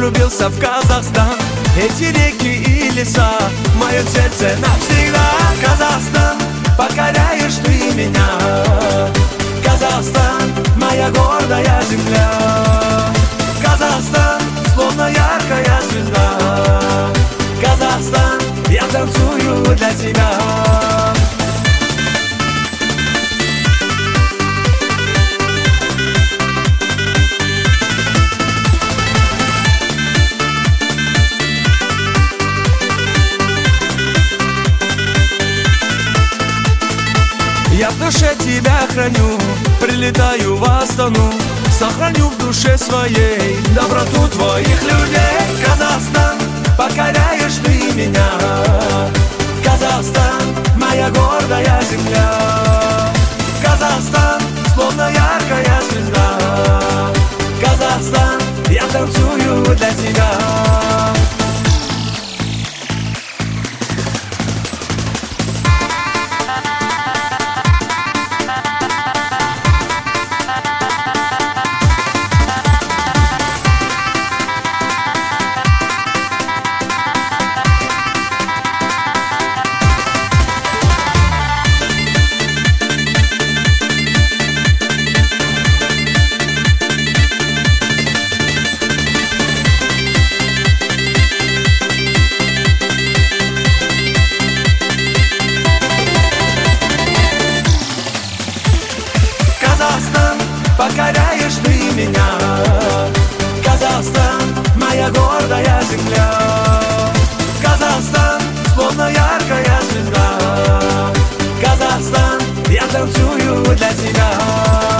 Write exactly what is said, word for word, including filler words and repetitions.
влюбился в Казахстан. Эти реки и леса в моем сердце навсегда. Казахстан, покоряешь ты меня. Казахстан, моя гордая земля. Казахстан, словно яркая звезда. Казахстан, я танцую для тебя. Я в душе тебя храню, прилетаю в Астану. Сохраню в душе своей доброту твоих людей. Казахстан, покоряешь ты меня. Казахстан, моя гордая земля. Казахстан, словно яркая звезда. Казахстан, я танцую для тебя. Казахстан, покоряешь ты меня. Казахстан, моя гордая земля. Казахстан, словно яркая звезда. Казахстан, я танцую для тебя.